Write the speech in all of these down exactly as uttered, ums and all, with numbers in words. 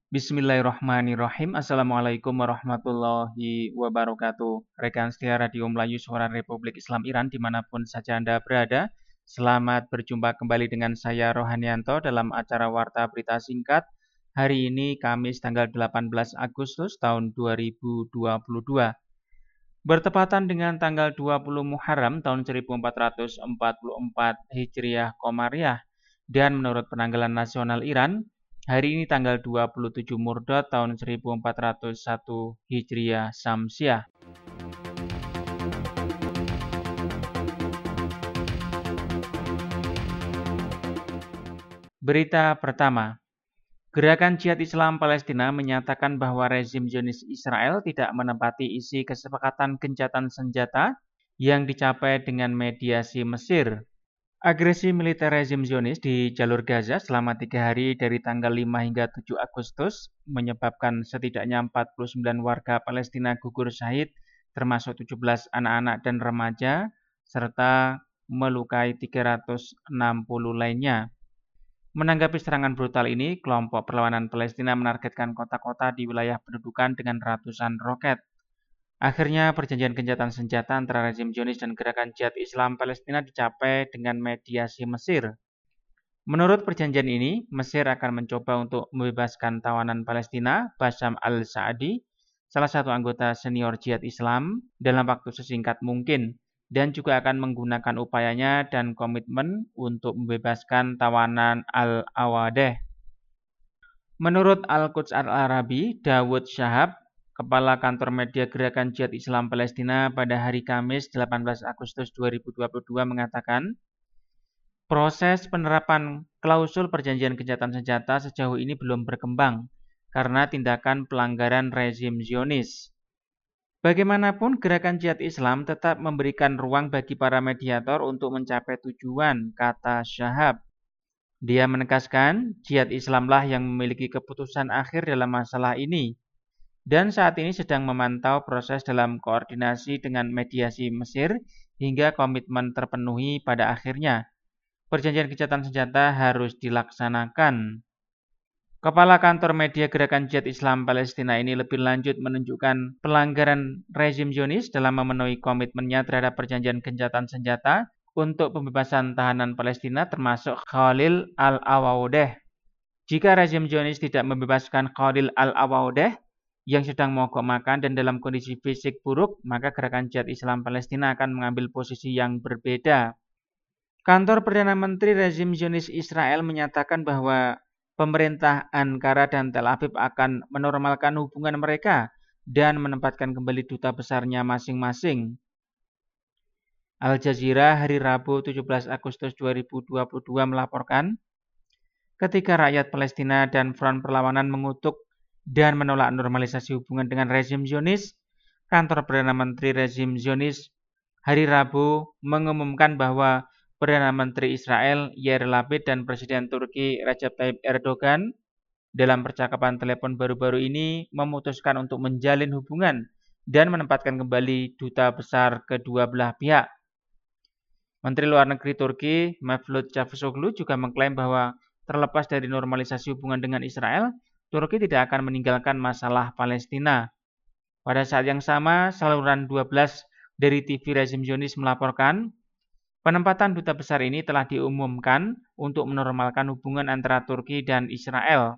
Bismillahirrahmanirrahim. Assalamualaikum warahmatullahi wabarakatuh. Rekan setia Radio Melayu Suara Republik Islam Iran dimanapun saja Anda berada. Selamat berjumpa kembali dengan saya Rohanianto dalam acara Warta Berita Singkat. Hari ini Kamis tanggal delapan belas Agustus tahun dua ribu dua puluh dua. Bertepatan dengan tanggal dua puluh Muharram tahun seribu empat ratus empat puluh empat Hijriah Komariah. Dan menurut penanggalan nasional Iran, hari ini tanggal dua puluh tujuh Mordad tahun seribu empat ratus satu Hijriah Syamsiah. Berita pertama, Gerakan Jihad Islam Palestina menyatakan bahwa rezim Zionis Israel tidak menepati isi kesepakatan gencatan senjata yang dicapai dengan mediasi Mesir. Agresi militer rezim Zionis di jalur Gaza selama tiga hari dari tanggal lima hingga tujuh Agustus menyebabkan setidaknya empat puluh sembilan warga Palestina gugur syahid, termasuk tujuh belas anak-anak dan remaja, serta melukai tiga ratus enam puluh lainnya. Menanggapi serangan brutal ini, kelompok perlawanan Palestina menargetkan kota-kota di wilayah pendudukan dengan ratusan roket. Akhirnya perjanjian gencatan senjata antara rezim Zionis dan Gerakan Jihad Islam Palestina dicapai dengan mediasi Mesir. Menurut perjanjian ini, Mesir akan mencoba untuk membebaskan tawanan Palestina, Bassam al-Saadi, salah satu anggota senior Jihad Islam, dalam waktu sesingkat mungkin, dan juga akan menggunakan upayanya dan komitmen untuk membebaskan tawanan al-Awadeh. Menurut Al-Quds Al-Arabi, Dawud Shahab, Kepala Kantor Media Gerakan Jihad Islam Palestina pada hari Kamis delapan belas Agustus dua ribu dua puluh dua mengatakan, proses penerapan klausul perjanjian gencatan senjata sejauh ini belum berkembang karena tindakan pelanggaran rezim Zionis. Bagaimanapun, Gerakan Jihad Islam tetap memberikan ruang bagi para mediator untuk mencapai tujuan, kata Shahab. Dia menegaskan, Jihad Islamlah yang memiliki keputusan akhir dalam masalah ini, dan saat ini sedang memantau proses dalam koordinasi dengan mediasi Mesir hingga komitmen terpenuhi pada akhirnya. Perjanjian gencatan senjata harus dilaksanakan. Kepala Kantor Media Gerakan Jihad Islam Palestina ini lebih lanjut menunjukkan pelanggaran rezim Zionis dalam memenuhi komitmennya terhadap perjanjian gencatan senjata untuk pembebasan tahanan Palestina termasuk Khalil al-Awadeh. Jika rezim Zionis tidak membebaskan Khalil al-Awadeh yang sedang mogok makan dan dalam kondisi fisik buruk, maka Gerakan Jihad Islam Palestina akan mengambil posisi yang berbeda. Kantor Perdana Menteri rezim Zionis Israel menyatakan bahwa pemerintah Ankara dan Tel Aviv akan menormalkan hubungan mereka dan menempatkan kembali duta besarnya masing-masing. Al Jazeera hari Rabu tujuh belas Agustus dua ribu dua puluh dua melaporkan, ketika rakyat Palestina dan Front Perlawanan mengutuk dan menolak normalisasi hubungan dengan rezim Zionis, kantor Perdana Menteri rezim Zionis hari Rabu mengumumkan bahwa Perdana Menteri Israel Yair Lapid dan Presiden Turki Recep Tayyip Erdogan dalam percakapan telepon baru-baru ini memutuskan untuk menjalin hubungan dan menempatkan kembali duta besar kedua belah pihak. Menteri Luar Negeri Turki Mevlut Cavusoglu juga mengklaim bahwa terlepas dari normalisasi hubungan dengan Israel, Turki tidak akan meninggalkan masalah Palestina. Pada saat yang sama, saluran dua belas dari T V rezim Zionis melaporkan, penempatan duta besar ini telah diumumkan untuk menormalkan hubungan antara Turki dan Israel.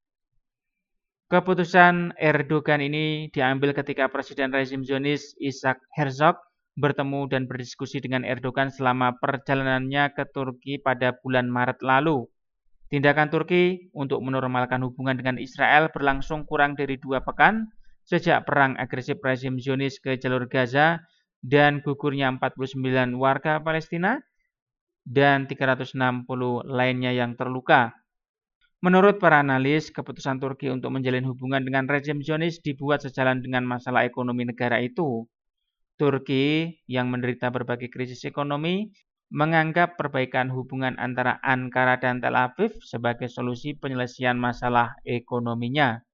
Keputusan Erdogan ini diambil ketika Presiden rezim Zionis Isaac Herzog bertemu dan berdiskusi dengan Erdogan selama perjalanannya ke Turki pada bulan Maret lalu. Tindakan Turki untuk menormalkan hubungan dengan Israel berlangsung kurang dari dua pekan sejak perang agresif rezim Zionis ke jalur Gaza dan gugurnya empat puluh sembilan warga Palestina dan tiga ratus enam puluh lainnya yang terluka. Menurut para analis, keputusan Turki untuk menjalin hubungan dengan rezim Zionis dibuat sejalan dengan masalah ekonomi negara itu. Turki yang menderita berbagai krisis ekonomi menganggap perbaikan hubungan antara Ankara dan Tel Aviv sebagai solusi penyelesaian masalah ekonominya.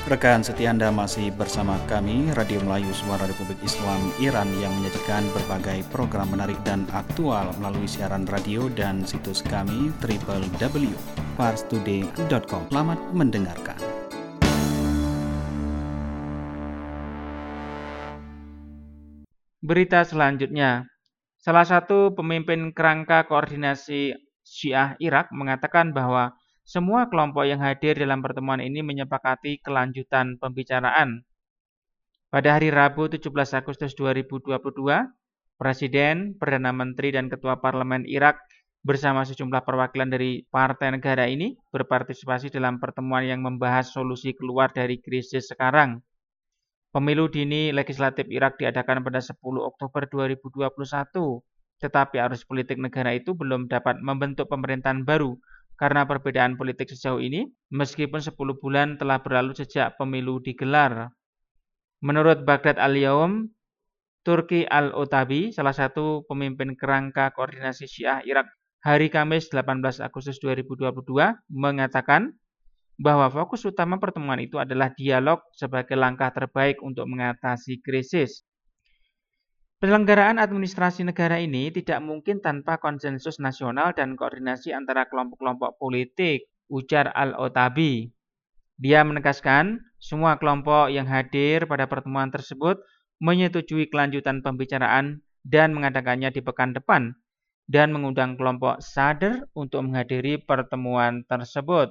Rekan setia Anda masih bersama kami, Radio Melayu Suara Republik Islam Iran yang menyajikan berbagai program menarik dan aktual melalui siaran radio dan situs kami w w w titik pars today titik com. Selamat mendengarkan. Berita selanjutnya, salah satu pemimpin kerangka koordinasi Syiah Irak mengatakan bahwa semua kelompok yang hadir dalam pertemuan ini menyepakati kelanjutan pembicaraan. Pada hari Rabu tujuh belas Agustus dua ribu dua puluh dua, Presiden, Perdana Menteri, dan Ketua Parlemen Irak bersama sejumlah perwakilan dari partai negara ini berpartisipasi dalam pertemuan yang membahas solusi keluar dari krisis sekarang. Pemilu dini legislatif Irak diadakan pada sepuluh Oktober dua ribu dua puluh satu, tetapi arus politik negara itu belum dapat membentuk pemerintahan baru karena perbedaan politik sejauh ini, meskipun sepuluh bulan telah berlalu sejak pemilu digelar. Menurut Baghdad Al-Yaum, Turki Al-Otabi, salah satu pemimpin kerangka koordinasi Syiah Irak, hari Kamis delapan belas Agustus dua ribu dua puluh dua, mengatakan bahwa fokus utama pertemuan itu adalah dialog sebagai langkah terbaik untuk mengatasi krisis. Penyelenggaraan administrasi negara ini tidak mungkin tanpa konsensus nasional dan koordinasi antara kelompok-kelompok politik, ujar Al-Otabi. Dia menegaskan semua kelompok yang hadir pada pertemuan tersebut menyetujui kelanjutan pembicaraan dan mengadakannya di pekan depan dan mengundang kelompok Sadr untuk menghadiri pertemuan tersebut.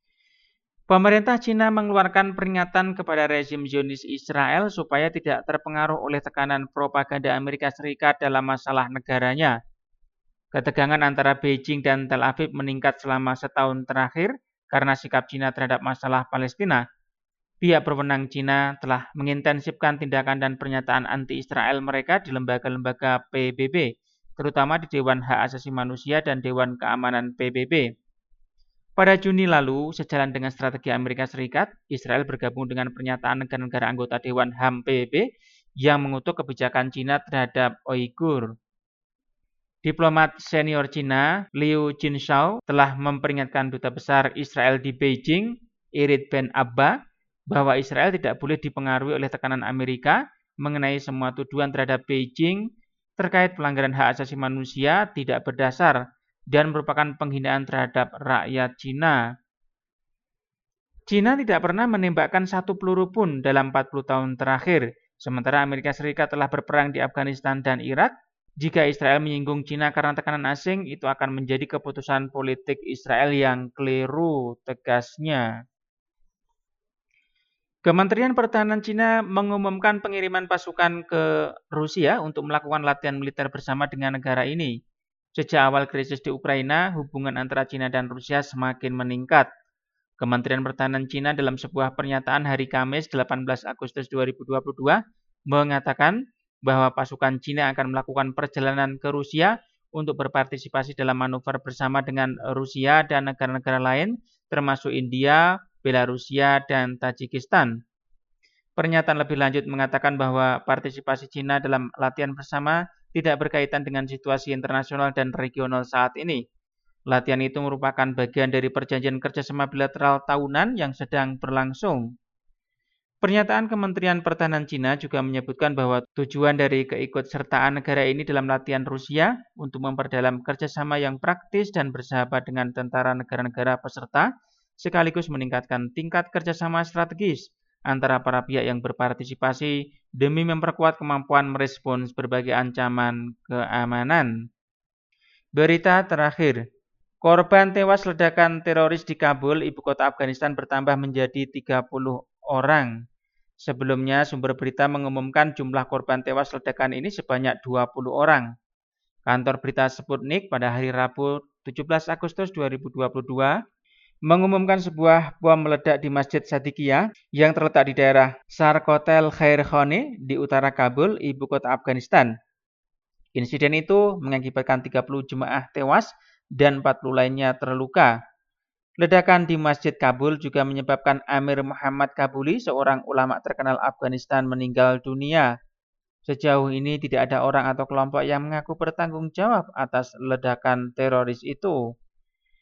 Pemerintah Cina mengeluarkan peringatan kepada rezim Zionis Israel supaya tidak terpengaruh oleh tekanan propaganda Amerika Serikat dalam masalah negaranya. Ketegangan antara Beijing dan Tel Aviv meningkat selama setahun terakhir karena sikap Cina terhadap masalah Palestina. Pihak berwenang Cina telah mengintensifkan tindakan dan pernyataan anti-Israel mereka di lembaga-lembaga P B B, terutama di Dewan Hak Asasi Manusia dan Dewan Keamanan P B B. Pada Juni lalu, sejalan dengan strategi Amerika Serikat, Israel bergabung dengan pernyataan negara-negara anggota Dewan H A M P B B yang mengutuk kebijakan Cina terhadap Uighur. Diplomat senior Cina, Liu Jinshao, telah memperingatkan Duta Besar Israel di Beijing, Irit Ben Abba, bahwa Israel tidak boleh dipengaruhi oleh tekanan Amerika mengenai semua tuduhan terhadap Beijing terkait pelanggaran hak asasi manusia tidak berdasar dan merupakan penghinaan terhadap rakyat Cina. Cina tidak pernah menembakkan satu peluru pun dalam empat puluh tahun terakhir, sementara Amerika Serikat telah berperang di Afghanistan dan Irak. Jika Israel menyinggung Cina karena tekanan asing, itu akan menjadi keputusan politik Israel yang keliru, tegasnya. Kementerian Pertahanan Cina mengumumkan pengiriman pasukan ke Rusia untuk melakukan latihan militer bersama dengan negara ini. Sejak awal krisis di Ukraina, hubungan antara Cina dan Rusia semakin meningkat. Kementerian Pertahanan Cina dalam sebuah pernyataan hari Kamis delapan belas Agustus dua ribu dua puluh dua mengatakan bahwa pasukan Cina akan melakukan perjalanan ke Rusia untuk berpartisipasi dalam manuver bersama dengan Rusia dan negara-negara lain, termasuk India, Belarusia, dan Tajikistan. Pernyataan lebih lanjut mengatakan bahwa partisipasi Cina dalam latihan bersama tidak berkaitan dengan situasi internasional dan regional saat ini. Latihan itu merupakan bagian dari perjanjian kerjasama bilateral tahunan yang sedang berlangsung. Pernyataan Kementerian Pertahanan Cina juga menyebutkan bahwa tujuan dari keikutsertaan negara ini dalam latihan Rusia untuk memperdalam kerjasama yang praktis dan bersahabat dengan tentara negara-negara peserta, sekaligus meningkatkan tingkat kerjasama strategis antara para pihak yang berpartisipasi demi memperkuat kemampuan merespons berbagai ancaman keamanan. Berita terakhir, korban tewas ledakan teroris di Kabul, ibu kota Afghanistan, bertambah menjadi tiga puluh orang. Sebelumnya, sumber berita mengumumkan jumlah korban tewas ledakan ini sebanyak dua puluh orang. Kantor berita Sputnik pada hari Rabu tujuh belas Agustus dua ribu dua puluh dua mengumumkan sebuah bom meledak di Masjid Sadiqiyah yang terletak di daerah Sarkotel Khair Khane di utara Kabul, ibu kota Afghanistan. Insiden itu mengakibatkan tiga puluh jemaah tewas dan empat puluh lainnya terluka. Ledakan di Masjid Kabul juga menyebabkan Amir Muhammad Kabuli, seorang ulama terkenal Afghanistan, meninggal dunia. Sejauh ini tidak ada orang atau kelompok yang mengaku bertanggung jawab atas ledakan teroris itu.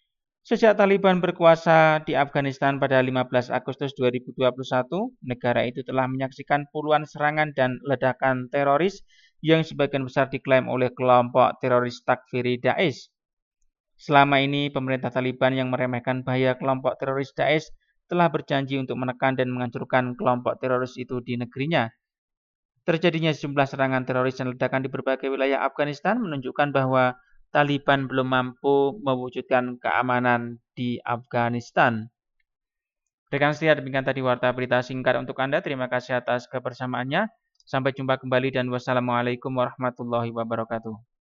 Sejak Taliban berkuasa di Afghanistan pada lima belas Agustus dua ribu dua puluh satu, negara itu telah menyaksikan puluhan serangan dan ledakan teroris yang sebagian besar diklaim oleh kelompok teroris Takfiri Daesh. Selama ini, pemerintah Taliban yang meremehkan bahaya kelompok teroris Daesh telah berjanji untuk menekan dan menghancurkan kelompok teroris itu di negerinya. Terjadinya sejumlah serangan teroris dan ledakan di berbagai wilayah Afghanistan menunjukkan bahwa Taliban belum mampu mewujudkan keamanan di Afghanistan. Rekan setia, demikian tadi warta berita singkat untuk Anda. Terima kasih atas kebersamaannya. Sampai jumpa kembali dan wassalamualaikum warahmatullahi wabarakatuh.